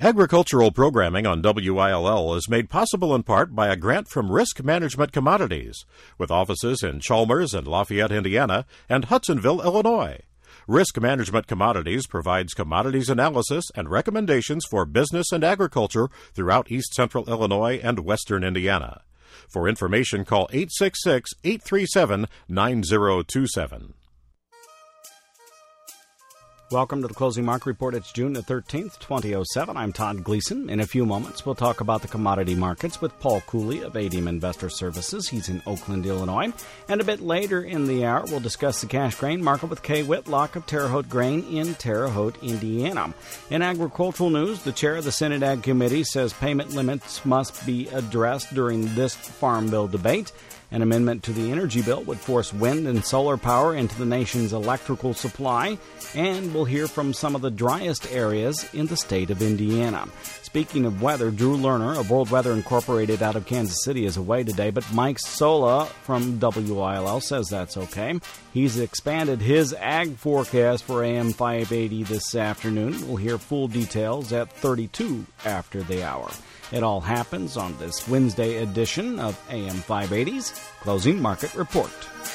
Agricultural programming on WILL is made possible in part by a grant from Risk Management Commodities, with offices in Chalmers and Lafayette, Indiana, and Hudsonville, Illinois. Risk Management Commodities provides commodities analysis and recommendations for business and agriculture throughout East Central Illinois and Western Indiana. For information, call 866-837-9027. Welcome to the Closing Market Report. It's June the 13th, 2007. I'm Todd Gleason. In a few moments, we'll talk about the commodity markets with Paul Cooley of ADM Investor Services. He's in Oakland, Illinois. And a bit later in the hour, we'll discuss the cash grain market with Kay Whitlock of Terre Haute Grain in Terre Haute, Indiana. In agricultural news, the chair of the Senate Ag Committee says payment limits must be addressed during this Farm Bill debate. An amendment to the energy bill would force wind and solar power into the nation's electrical supply, and we'll hear from some of the driest areas in the state of Indiana. Speaking of weather, Drew Lerner of World Weather Incorporated out of Kansas City is away today, but Mike Sola from WILL says that's okay. He's expanded his ag forecast for AM 580 this afternoon. We'll hear full details at 32 after the hour. It all happens on this Wednesday edition of AM 580's Closing Market Report.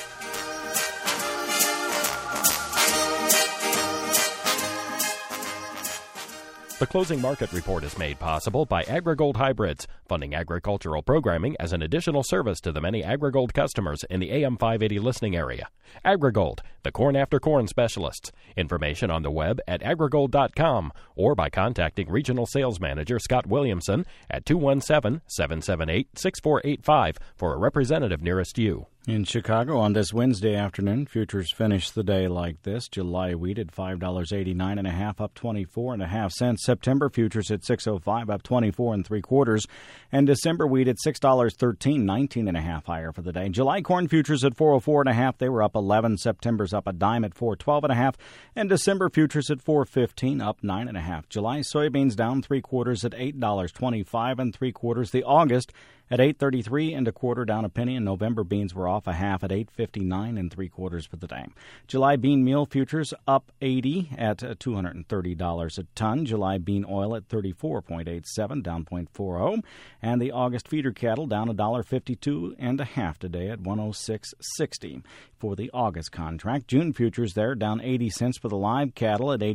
The Closing Market Report is made possible by AgriGold Hybrids, funding agricultural programming as an additional service to the many AgriGold customers in the AM 580 listening area. AgriGold, the corn after corn specialists. Information on the web at agrigold.com or by contacting Regional Sales Manager Scott Williamson at 217-778-6485 for a representative nearest you. In Chicago on this Wednesday afternoon, futures finished the day like this. July wheat at $5.89.5, up 24.5 cents. September futures at $6.05, up 24 3/4. And December wheat at $6.13, 19.5 higher for the day. July corn futures at $4.04.5, they were up 11. September's up a dime at $4.12.5, and December futures at $4.15, up 9.5. July soybeans down 3/4 at $8.25 3/4. The August at $8.33 1/4, down a penny, and November beans were off a half at $8.59 3/4 for the day. July bean meal futures up 80 at $230 a ton. July bean oil at 34.87, down 0.40, and the August feeder cattle down $1.52.5 today at 106.60 for the August contract. June futures there down 80 cents for the live cattle at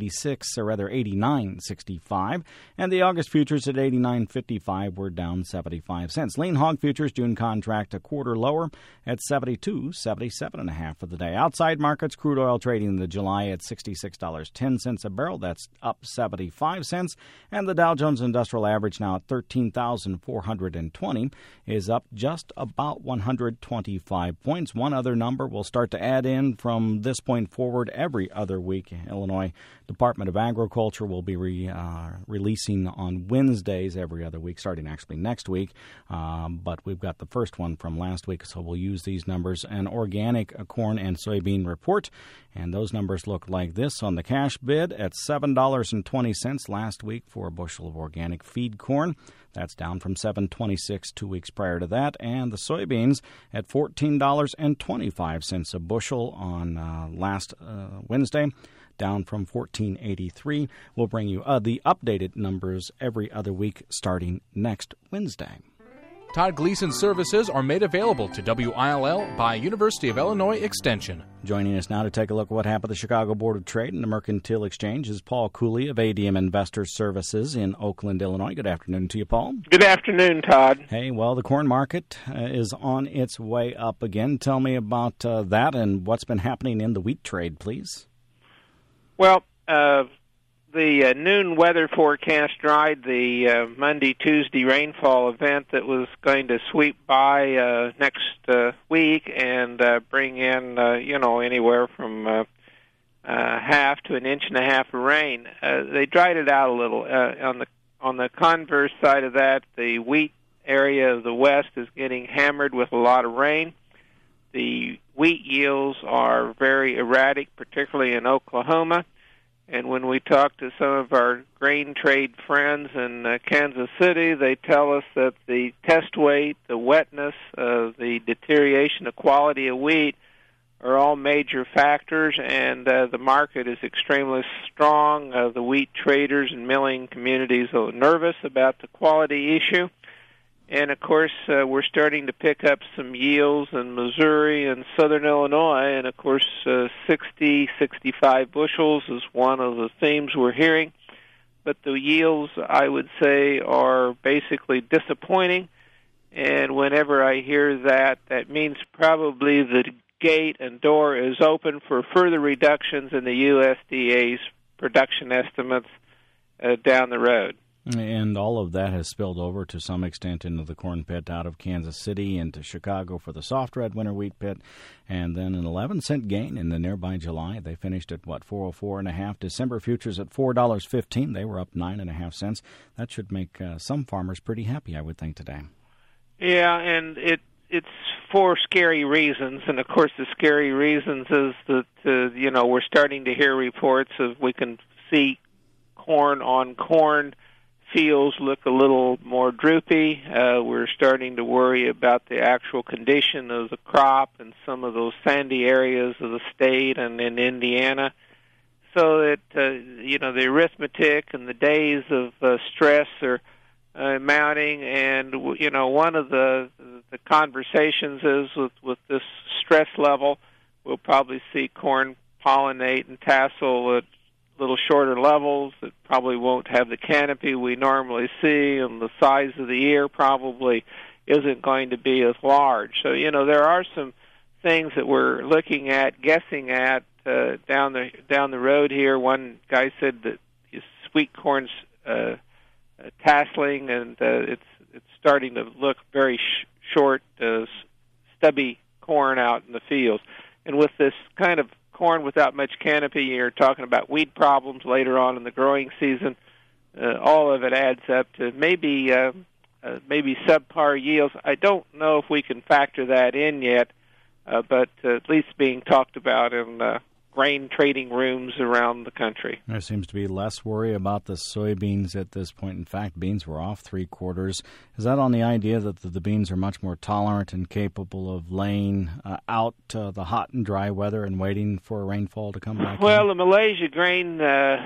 89.65, and the August futures at 89.55 were down 75 cents. Lean hog futures June contract a quarter lower at 72.77.5 for the day. Outside markets, crude oil trading in the July at $66.10 a barrel. That's up 75 cents. And the Dow Jones Industrial Average now at 13,420 is up just about 125 points. One other number we'll start to add in from this point forward every other week. Illinois Department of Agriculture will be releasing on Wednesdays every other week, starting actually next week. But we've got the first one from last week, so we'll use these numbers. An organic corn and soybean report, and those numbers look like this. On the cash bid at $7.20 last week for a bushel of organic feed corn. That's down from $7.26 2 weeks prior to that. And the soybeans at $14.25 a bushel on last Wednesday, down from $14.83. We'll bring you the updated numbers every other week starting next Wednesday. Todd Gleason services are made available to WILL by University of Illinois Extension. Joining us now to take a look at what happened at the Chicago Board of Trade and the Mercantile Exchange is Paul Cooley of ADM Investor Services in Oakland, Illinois. Good afternoon to you, Paul. Good afternoon, Todd. Hey, well, the corn market is on its way up again. Tell me about that and what's been happening in the wheat trade, please. Well, the noon weather forecast dried the Monday-Tuesday rainfall event that was going to sweep by next week and bring in, anywhere from half to an inch and a half of rain. They dried it out a little. On the converse side of that, the wheat area of the west is getting hammered with a lot of rain. The wheat yields are very erratic, particularly in Oklahoma. And when we talk to some of our grain trade friends in Kansas City, they tell us that the test weight, the wetness, the deterioration of quality of wheat are all major factors, and the market is extremely strong. The wheat traders and milling communities are nervous about the quality issue. And, of course, we're starting to pick up some yields in Missouri and southern Illinois. And, of course, 60, 65 bushels is one of the themes we're hearing. But the yields, I would say, are basically disappointing. And whenever I hear that, that means probably the gate and door is open for further reductions in the USDA's production estimates down the road. And all of that has spilled over to some extent into the corn pit out of Kansas City into Chicago for the soft red winter wheat pit. And then an 11-cent gain in the nearby July. They finished at, $404.5. December futures at $4.15. They were up 9.5 cents. That should make some farmers pretty happy, I would think, today. Yeah, and it's for scary reasons. And, of course, the scary reasons is that, we're starting to hear reports of we can see corn on corn fields look a little more droopy. We're starting to worry about the actual condition of the crop in some of those sandy areas of the state and in Indiana. So that, the arithmetic and the days of stress are mounting. And, one of the conversations is with this stress level, we'll probably see corn pollinate and tassel at little shorter levels. It probably won't have the canopy we normally see, and the size of the ear probably isn't going to be as large. So, there are some things that we're looking at, guessing at down the road here. One guy said that his sweet corn's tasseling, and it's starting to look very short, stubby corn out in the fields. And with this kind of corn without much canopy, you're talking about weed problems later on in the growing season. All of it adds up to maybe subpar yields. I don't know if we can factor that in yet, but at least being talked about in grain trading rooms around the country. There seems to be less worry about the soybeans at this point. In fact, beans were off 3/4. Is that on the idea that the beans are much more tolerant and capable of laying out the hot and dry weather and waiting for a rainfall to come back? Well, the Malaysia grain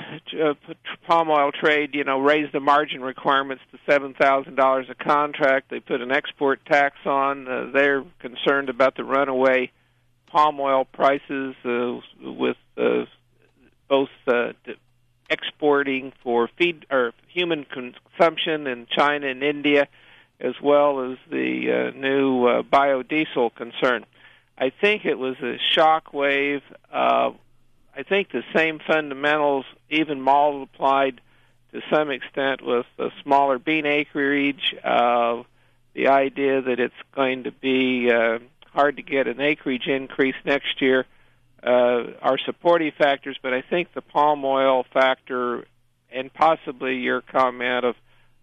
palm oil trade, raised the margin requirements to $7,000 a contract. They put an export tax on. They're concerned about the runaway palm oil prices with both exporting for feed or human consumption in China and India, as well as the new biodiesel concern. I think it was a shock wave. I think the same fundamentals, even multiplied to some extent with the smaller bean acreage, the idea that it's going to be hard to get an acreage increase next year are supportive factors, but I think the palm oil factor and possibly your comment of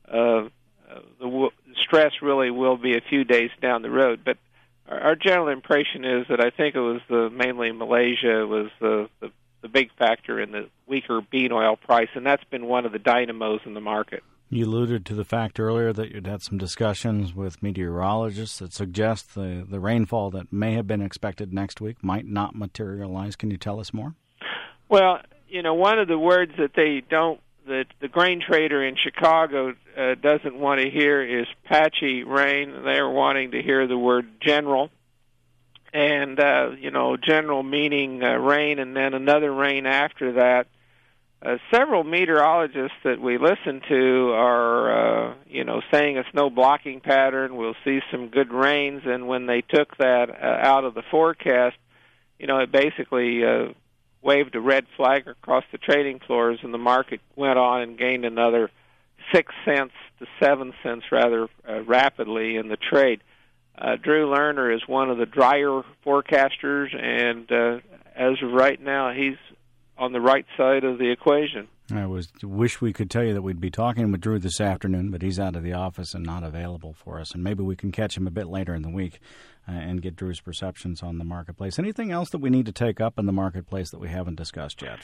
the stress really will be a few days down the road. But our general impression is that I think it was mainly Malaysia was the big factor in the weaker bean oil price, and that's been one of the dynamos in the market. You alluded to the fact earlier that you'd had some discussions with meteorologists that suggest the rainfall that may have been expected next week might not materialize. Can you tell us more? Well, one of the words that that the grain trader in Chicago doesn't want to hear is patchy rain. They're wanting to hear the word general. And, general meaning rain and then another rain after that. Several meteorologists that we listen to are, saying a snow blocking pattern. We'll see some good rains, and when they took that out of the forecast, it basically waved a red flag across the trading floors, and the market went on and gained another 6 cents to 7 cents rather rapidly in the trade. Drew Lerner is one of the drier forecasters, and as of right now, he's on the right side of the equation. I wish we could tell you that we'd be talking with Drew this afternoon, but he's out of the office and not available for us. And maybe we can catch him a bit later in the week and get Drew's perceptions on the marketplace. Anything else that we need to take up in the marketplace that we haven't discussed yet?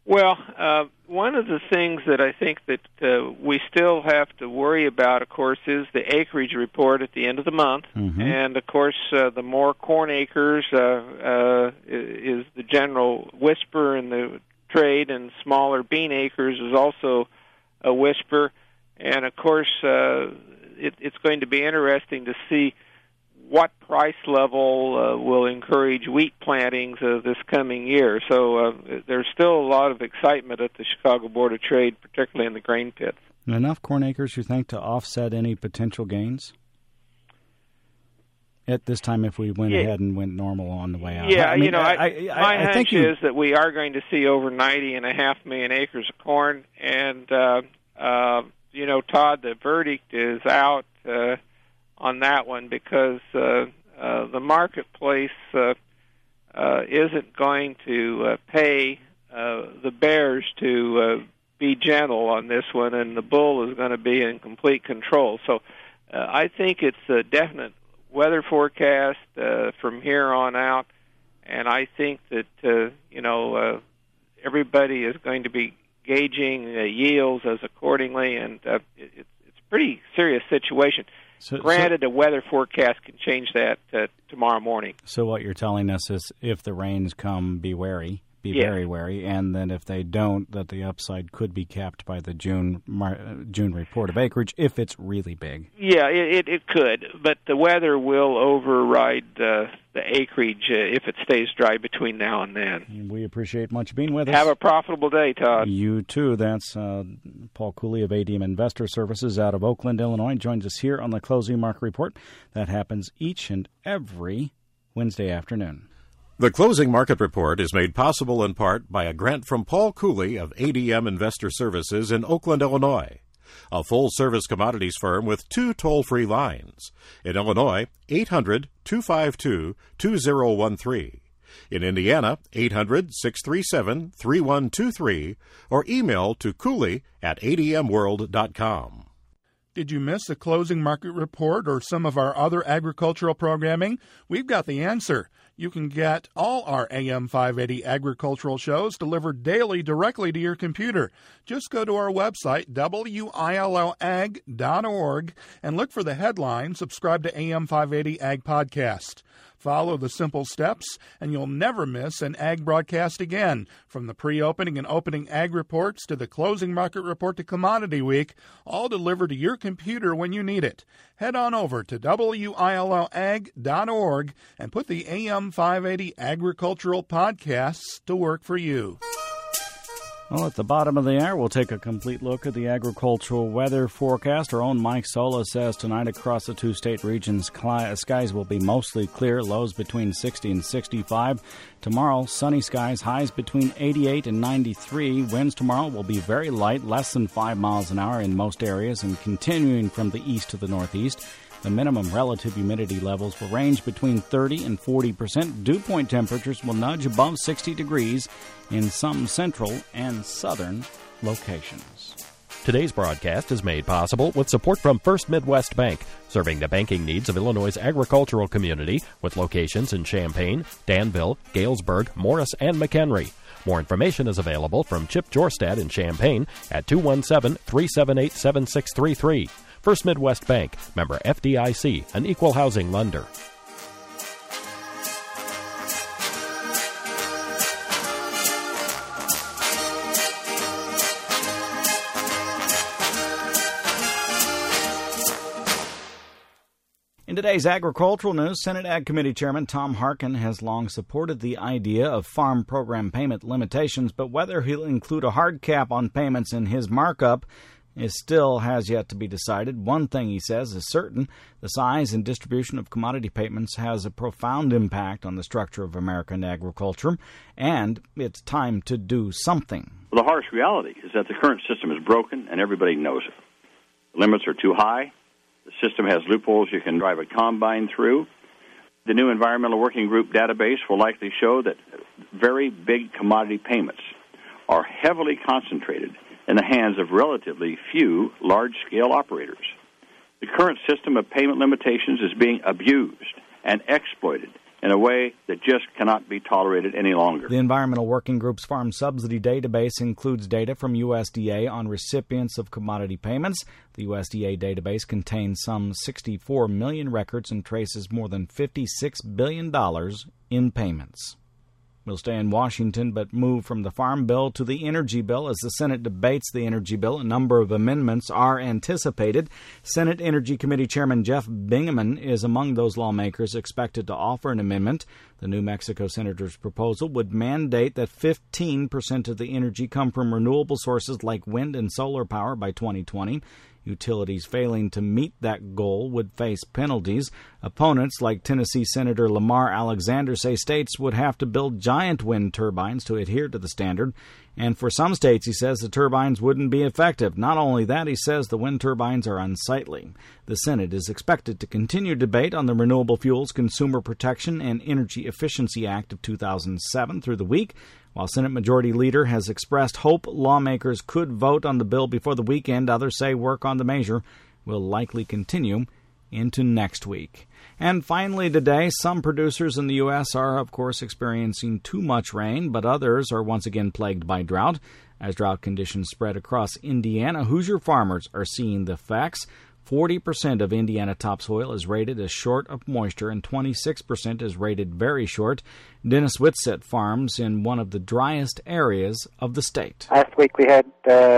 Well, one of the things that I think that we still have to worry about, of course, is the acreage report at the end of the month. Mm-hmm. And, of course, the more corn acres is the general whisper in the trade, and smaller bean acres is also a whisper. And, of course, it's going to be interesting to see what price level will encourage wheat plantings this coming year. So there's still a lot of excitement at the Chicago Board of Trade, particularly in the grain pits. Enough corn acres, you think, to offset any potential gains? At this time, if we went ahead and went normal on the way out. Yeah, my hunch is that we are going to see over 90.5 million acres of corn. And, Todd, the verdict is out on that one, because the marketplace isn't going to pay the bears to be gentle on this one, and the bull is going to be in complete control. So I think it's a definite weather forecast from here on out, and I think that everybody is going to be gauging yields as accordingly, and it's a pretty serious situation. Granted, a weather forecast can change that tomorrow morning. So what you're telling us is, if the rains come, be wary, very wary, and then if they don't, that the upside could be capped by the June report of acreage if it's really big. Yeah, it could, but the weather will override the acreage if it stays dry between now and then. We appreciate much being with us. Have a profitable day, Todd. You too. That's Paul Cooley of ADM Investor Services out of Oakland, Illinois, joins us here on the Closing Market Report. That happens each and every Wednesday afternoon. The Closing Market Report is made possible in part by a grant from Paul Cooley of ADM Investor Services in Oakland, Illinois, a full-service commodities firm with 2 toll-free lines. In Illinois, 800-252-2013. In Indiana, 800-637-3123, or email to cooley@admworld.com. Did you miss the Closing Market Report or some of our other agricultural programming? We've got the answer. You can get all our AM 580 agricultural shows delivered daily directly to your computer. Just go to our website, WILLAG.org, and look for the headline, Subscribe to AM 580 Ag Podcast. Follow the simple steps, and you'll never miss an ag broadcast again. From the pre-opening and opening ag reports to the Closing Market Report to Commodity Week, all delivered to your computer when you need it. Head on over to WILLAG.org and put the AM 580 Agricultural Podcasts to work for you. Well, at the bottom of the hour, we'll take a complete look at the agricultural weather forecast. Our own Mike Sola says tonight across the 2 state regions, skies will be mostly clear, lows between 60 and 65. Tomorrow, sunny skies, highs between 88 and 93. Winds tomorrow will be very light, less than 5 miles an hour in most areas, and continuing from the east to the northeast. The minimum relative humidity levels will range between 30 and 40%. Dew point temperatures will nudge above 60 degrees in some central and southern locations. Today's broadcast is made possible with support from First Midwest Bank, serving the banking needs of Illinois' agricultural community with locations in Champaign, Danville, Galesburg, Morris, and McHenry. More information is available from Chip Jorstad in Champaign at 217-378-7633. First Midwest Bank, member FDIC, an equal housing lender. In today's agricultural news, Senate Ag Committee Chairman Tom Harkin has long supported the idea of farm program payment limitations, but whether he'll include a hard cap on payments in his markup still has yet to be decided. One thing he says is certain: the size and distribution of commodity payments has a profound impact on the structure of American agriculture, and it's time to do something. Well, the harsh reality is that the current system is broken, and everybody knows it. The limits are too high. The system has loopholes you can drive a combine through. The new Environmental Working Group database will likely show that very big commodity payments are heavily concentrated in the hands of relatively few large-scale operators. The current system of payment limitations is being abused and exploited in a way that just cannot be tolerated any longer. The Environmental Working Group's farm subsidy database includes data from USDA on recipients of commodity payments. The USDA database contains some 64 million records and traces more than $56 billion in payments. We'll stay in Washington, but move from the Farm Bill to the Energy Bill. As the Senate debates the Energy Bill, a number of amendments are anticipated. Senate Energy Committee Chairman Jeff Bingaman is among those lawmakers expected to offer an amendment. The New Mexico senator's proposal would mandate that 15% of the energy come from renewable sources like wind and solar power by 2020. Utilities failing to meet that goal would face penalties. Opponents like Tennessee Senator Lamar Alexander say states would have to build giant wind turbines to adhere to the standard. And for some states, he says, the turbines wouldn't be effective. Not only that, he says the wind turbines are unsightly. The Senate is expected to continue debate on the Renewable Fuels Consumer Protection and Energy Efficiency Act of 2007 through the week. While Senate Majority Leader has expressed hope lawmakers could vote on the bill before the weekend, others say work on the measure will likely continue into next week. And finally today, some producers in the U.S. are, of course, experiencing too much rain, but others are once again plagued by drought. As drought conditions spread across Indiana, Hoosier farmers are seeing the effects. 40% of Indiana topsoil is rated as short of moisture and 26% is rated very short. Dennis Whitsett farms in one of the driest areas of the state. Last week we had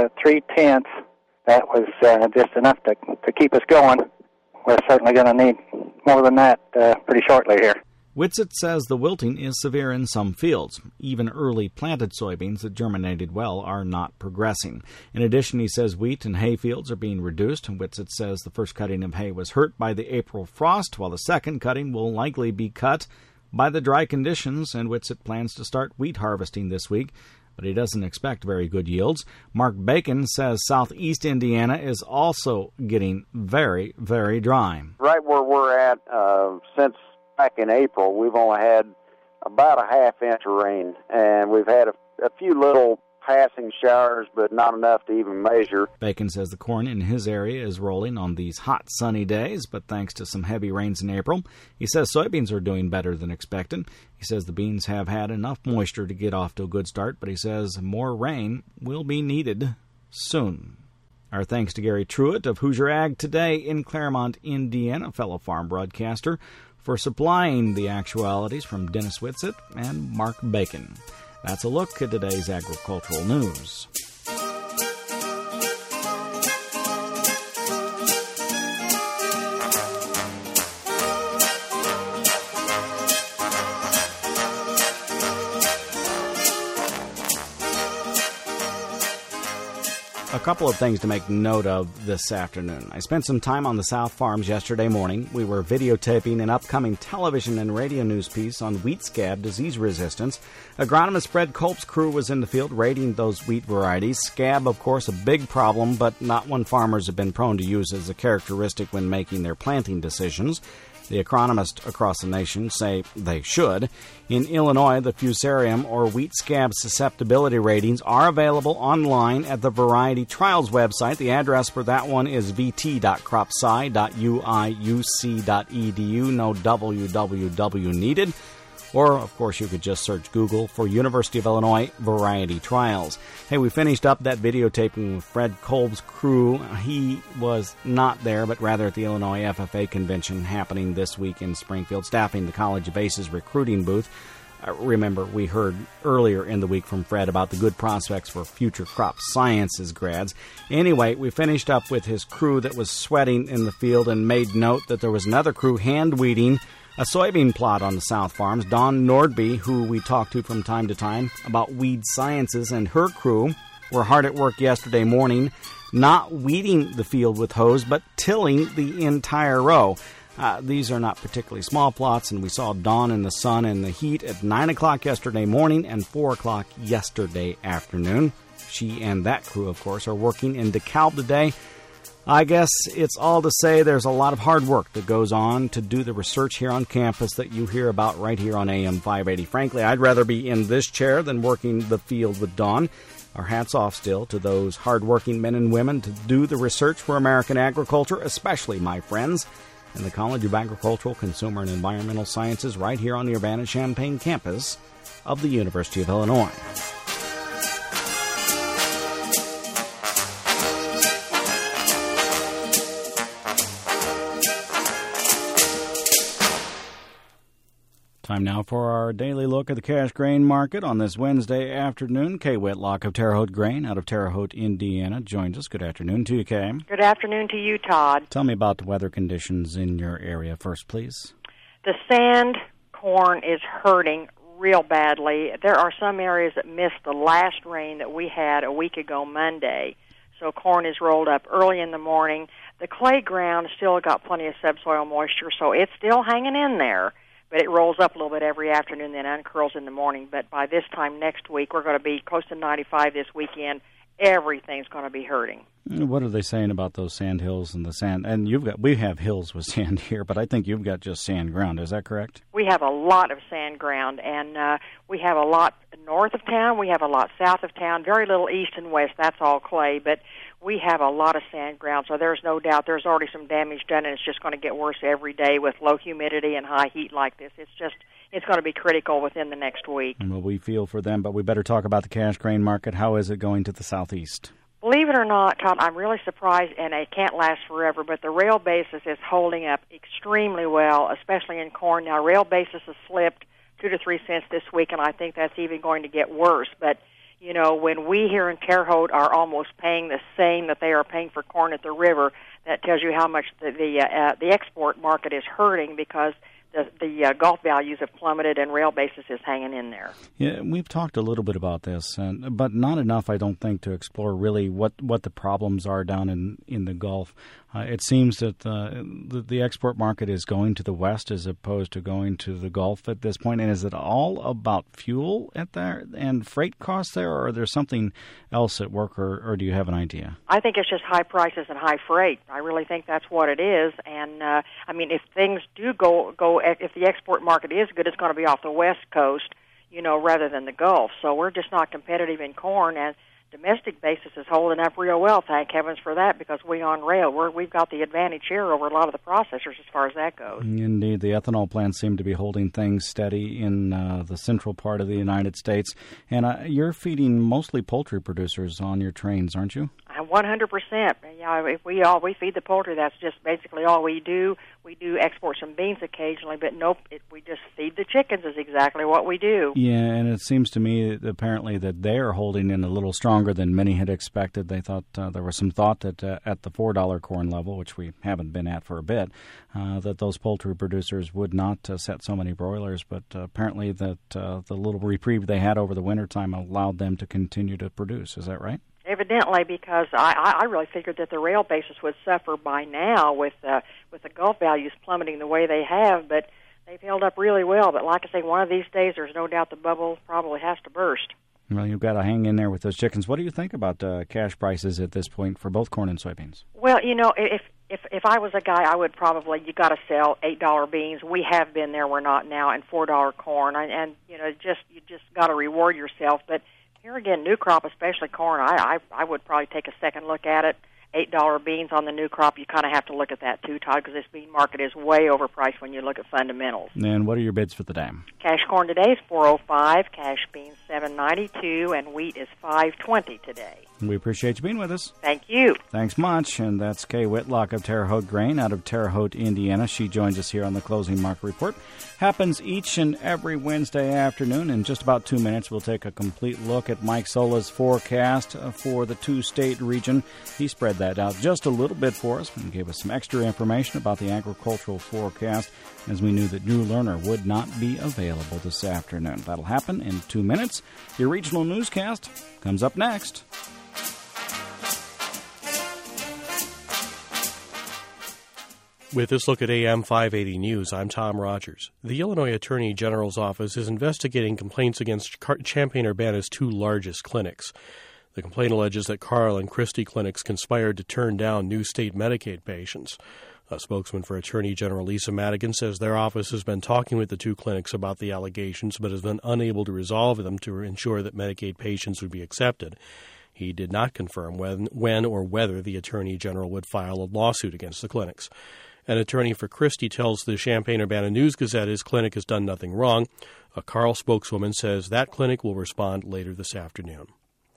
3/10. That was just enough to keep us going. We're certainly going to need more than that pretty shortly here. Whitsett says the wilting is severe in some fields. Even early planted soybeans that germinated well are not progressing. In addition, he says wheat and hay fields are being reduced. Whitsett says the first cutting of hay was hurt by the April frost, while the second cutting will likely be cut by the dry conditions, and Whitsett plans to start wheat harvesting this week, but he doesn't expect very good yields. Mark Bacon says southeast Indiana is also getting very, very dry. Right where we're at, since back in April, we've only had about a half inch of rain, and we've had a few little passing showers, but not enough to even measure. Bacon says the corn in his area is rolling on these hot, sunny days, but thanks to some heavy rains in April. He says soybeans are doing better than expected. He says the beans have had enough moisture to get off to a good start, but he says more rain will be needed soon. Our thanks to Gary Truitt of Hoosier Ag Today in Claremont, Indiana, fellow farm broadcaster, for supplying the actualities from Dennis Whitsett and Mark Bacon. That's a look at today's agricultural news. A couple of things to make note of this afternoon. I spent some time on the South Farms yesterday morning. We were videotaping an upcoming television and radio news piece on wheat scab disease resistance. Agronomist Fred Kolb's crew was in the field rating those wheat varieties. Scab, of course, a big problem, but not one farmers have been prone to use as a characteristic when making their planting decisions. The agronomists across the nation say they should. In Illinois, the Fusarium or wheat scab susceptibility ratings are available online at the Variety Trials website. The address for that one is vt.cropsci.uiuc.edu. No www needed. Or, of course, you could just search Google for University of Illinois Variety Trials. Hey, we finished up that videotaping with Fred Kolb's crew. He was not there, but rather at the Illinois FFA convention happening this week in Springfield, staffing the College of ACE's recruiting booth. Remember, we heard earlier in the week from Fred about the good prospects for future crop sciences grads. Anyway, we finished up with his crew that was sweating in the field and made note that there was another crew hand-weeding a soybean plot on the South Farms. Dawn Nordby, who we talk to from time to time about weed sciences, and her crew were hard at work yesterday morning, not weeding the field with hose, but tilling the entire row. These are not particularly small plots, and we saw Dawn in the sun and the heat at 9 o'clock yesterday morning and 4 o'clock yesterday afternoon. She and that crew, of course, are working in DeKalb today. I guess it's all to say there's a lot of hard work that goes on to do the research here on campus that you hear about right here on AM 580. Frankly, I'd rather be in this chair than working the field with Dawn. Our hats off still to those hardworking men and women to do the research for American agriculture, especially, my friends, in the College of Agricultural, Consumer, and Environmental Sciences right here on the Urbana-Champaign campus of the University of Illinois. Time now for our daily look at the cash grain market on this Wednesday afternoon. Kay Whitlock of Terre Haute Grain out of Terre Haute, Indiana, joins us. Good afternoon to you, Kay. Good afternoon to you, Todd. Tell me about the weather conditions in your area first, please. The sand corn is hurting real badly. There are some areas that missed the last rain that we had a week ago Monday, so corn is rolled up early in the morning. The clay ground still got plenty of subsoil moisture, so it's still hanging in there. But it rolls up a little bit every afternoon, then uncurls in the morning. But by this time next week, we're going to be close to 95 this weekend. Everything's going to be hurting. What are they saying about those sand hills and the sand? And we have hills with sand here, but I think you've got just sand ground. Is that correct? We have a lot of sand ground, and we have a lot north of town. We have a lot south of town. Very little east and west. That's all clay, but we have a lot of sand ground, so there's no doubt there's already some damage done, and it's just going to get worse every day with low humidity and high heat like this. It's going to be critical within the next week. Well, we feel for them, but we better talk about the cash grain market. How is it going to the southeast? Believe it or not, Tom, I'm really surprised, and it can't last forever, but the rail basis is holding up extremely well, especially in corn. Now, rail basis has slipped 2 to 3 cents this week, and I think that's even going to get worse. But, you know, when we here in Terre Haute are almost paying the same that they are paying for corn at the river, that tells you how much the export market is hurting because the Gulf values have plummeted and rail basis is hanging in there. Yeah, we've talked a little bit about this, but not enough, I don't think, to explore really what the problems are down in the Gulf. It seems that the export market is going to the west as opposed to going to the Gulf at this point. And is it all about fuel at there and freight costs there, or is there something else at work, or do you have an idea? I think it's just high prices and high freight. I really think that's what it is. And, I mean, if things do go, if the export market is good, it's going to be off the west coast, you know, rather than the Gulf. So we're just not competitive in corn, and domestic basis is holding up real well, thank heavens for that, because we on rail, we've got the advantage here over a lot of the processors as far as that goes. Indeed, the ethanol plants seem to be holding things steady in the central part of the United States. And you're feeding mostly poultry producers on your trains, aren't you? 100%. Yeah, if we feed the poultry, that's just basically all we do. We do export some beans occasionally, but nope, we just feed the chickens is exactly what we do. Yeah, and it seems to me apparently that they're holding in a little stronger than many had expected. They thought there was some thought that at the $4 corn level, which we haven't been at for a bit, that those poultry producers would not set so many broilers, but apparently that the little reprieve they had over the wintertime allowed them to continue to produce. Is that right? Evidently, because I really figured that the rail basis would suffer by now with the Gulf values plummeting the way they have, but they've held up really well. But like I say, one of these days, there's no doubt the bubble probably has to burst. Well, you've got to hang in there with those chickens. What do you think about cash prices at this point for both corn and soybeans? Well, you know, if I was a guy, I would probably, you got to sell $8 beans. We have been there, we're not now, and $4 corn, and you know, you just got to reward yourself. But here again, new crop, especially corn, I would probably take a second look at it. $8 beans on the new crop, you kind of have to look at that too, Todd, because this bean market is way overpriced when you look at fundamentals. And what are your bids for the day? Cash corn today is $4.05, cash beans $7.92, and wheat is $5.20 today. We appreciate you being with us. Thank you. Thanks much. And that's Kay Whitlock of Terre Haute Grain out of Terre Haute, Indiana. She joins us here on the Closing Market Report. Happens each and every Wednesday afternoon. In just about 2 minutes, we'll take a complete look at Mike Sola's forecast for the two-state region. He spread that out just a little bit for us and gave us some extra information about the agricultural forecast, as we knew that Drew Lerner would not be available this afternoon. That'll happen in 2 minutes. Your regional newscast comes up next. With this look at AM 580 News, I'm Tom Rogers. The Illinois Attorney General's office is investigating complaints against Champaign-Urbana's two largest clinics. The complaint alleges that Carl and Christie clinics conspired to turn down new state Medicaid patients. A spokesman for Attorney General Lisa Madigan says their office has been talking with the two clinics about the allegations, but has been unable to resolve them to ensure that Medicaid patients would be accepted. He did not confirm when or whether the Attorney General would file a lawsuit against the clinics. An attorney for Christie tells the Champaign-Urbana News-Gazette his clinic has done nothing wrong. A Carle spokeswoman says that clinic will respond later this afternoon.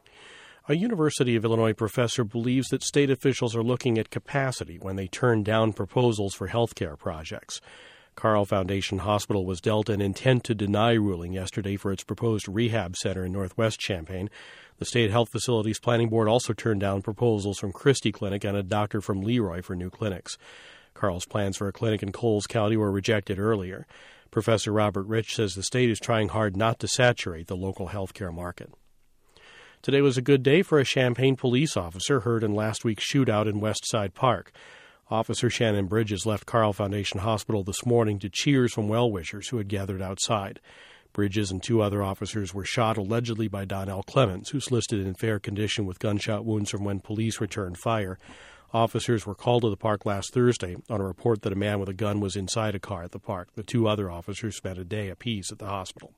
A University of Illinois professor believes that state officials are looking at capacity when they turn down proposals for healthcare projects. Carle Foundation Hospital was dealt an intent to deny ruling yesterday for its proposed rehab center in northwest Champaign. The State Health Facilities Planning Board also turned down proposals from Christie Clinic and a doctor from Leroy for new clinics. Carle's plans for a clinic in Coles County were rejected earlier. Professor Robert Rich says the state is trying hard not to saturate the local healthcare market. Today was a good day for a Champaign police officer hurt in last week's shootout in Westside Park. Officer Shannon Bridges left Carle Foundation Hospital this morning to cheers from well-wishers who had gathered outside. Bridges and 2 other officers were shot allegedly by Donnell Clemens, who's listed in fair condition with gunshot wounds from when police returned fire. Officers were called to the park last Thursday on a report that a man with a gun was inside a car at the park. The 2 other officers spent a day apiece at the hospital.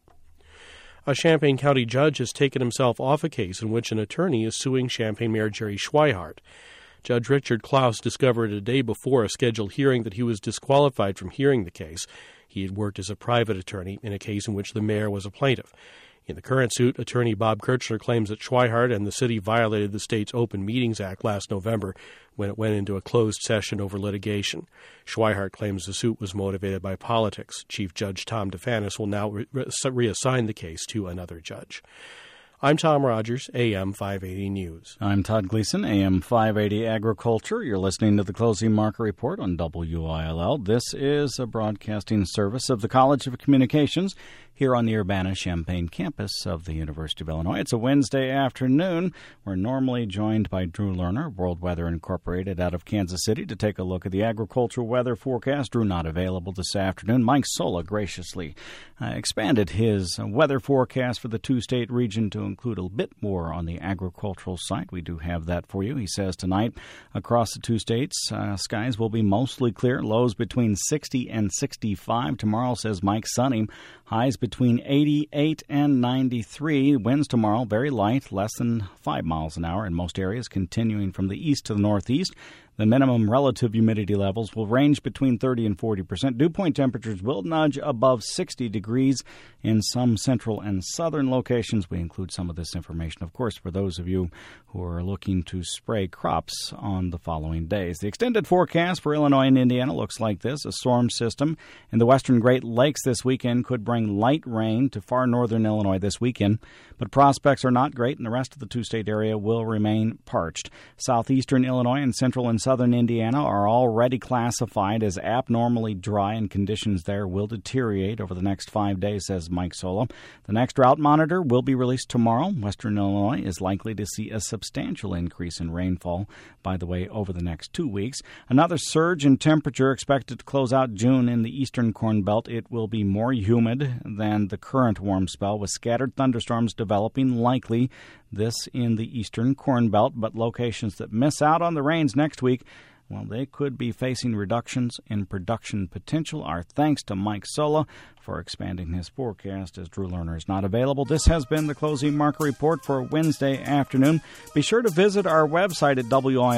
A Champaign County judge has taken himself off a case in which an attorney is suing Champaign Mayor Jerry Schweihart. Judge Richard Klaus discovered a day before a scheduled hearing that he was disqualified from hearing the case. He had worked as a private attorney in a case in which the mayor was a plaintiff. In the current suit, attorney Bob Kirchner claims that Schweihart and the city violated the state's Open Meetings Act last November when it went into a closed session over litigation. Schweihart claims the suit was motivated by politics. Chief Judge Tom DeFanis will now reassign the case to another judge. I'm Tom Rogers, AM 580 News. I'm Todd Gleason, AM 580 Agriculture. You're listening to the Closing Market Report on WILL. This is a broadcasting service of the College of Communications here on the Urbana-Champaign campus of the University of Illinois. It's a Wednesday afternoon. We're normally joined by Drew Lerner, World Weather Incorporated out of Kansas City, to take a look at the agricultural weather forecast. Drew not available this afternoon. Mike Sola graciously expanded his weather forecast for the 2-state region to include a bit more on the agricultural side. We do have that for you. He says tonight across the 2 states, skies will be mostly clear, lows between 60 and 65. Tomorrow, says Mike, sunny, highs between 88 and 93. Winds tomorrow very light, less than 5 miles an hour in most areas, continuing from the east to the northeast. The minimum relative humidity levels will range between 30 and 40%. Dew point temperatures will nudge above 60 degrees in some central and southern locations. We include some of this information, of course, for those of you who are looking to spray crops on the following days. The extended forecast for Illinois and Indiana looks like this. A storm system in the western Great Lakes this weekend could bring light rain to far northern Illinois this weekend, but prospects are not great, and the rest of the 2-state area will remain parched. Southeastern Illinois and central and southern Indiana are already classified as abnormally dry, and conditions there will deteriorate over the next 5 days, says Mike Sola. The next drought monitor will be released tomorrow. Western Illinois is likely to see a substantial increase in rainfall, by the way, over the next 2 weeks. Another surge in temperature expected to close out June in the eastern Corn Belt. It will be more humid than the current warm spell, with scattered thunderstorms developing likely. This in the eastern Corn Belt, but locations that miss out on the rains next week, well, they could be facing reductions in production potential. Our thanks to Mike Sola for expanding his forecast, as Drew Lerner is not available. This has been the Closing Market Report for Wednesday afternoon. Be sure to visit our website at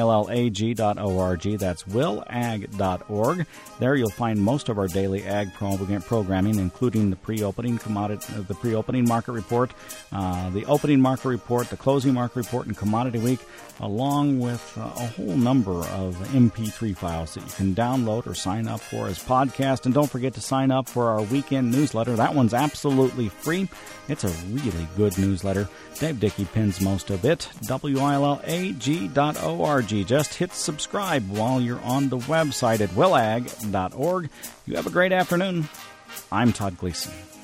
willag.org. That's willag.org. There you'll find most of our daily ag programming, including the pre-opening market report, the opening market report, the closing market report, and commodity week, along with a whole number of MP3 files that you can download or sign up for as podcast. And don't forget to sign up for our weekend newsletter. That one's absolutely free. It's a really good newsletter. Dave Dickey pins most of it. willag.org. Just hit subscribe while you're on the website at willag.org. You have a great afternoon. I'm Todd Gleason.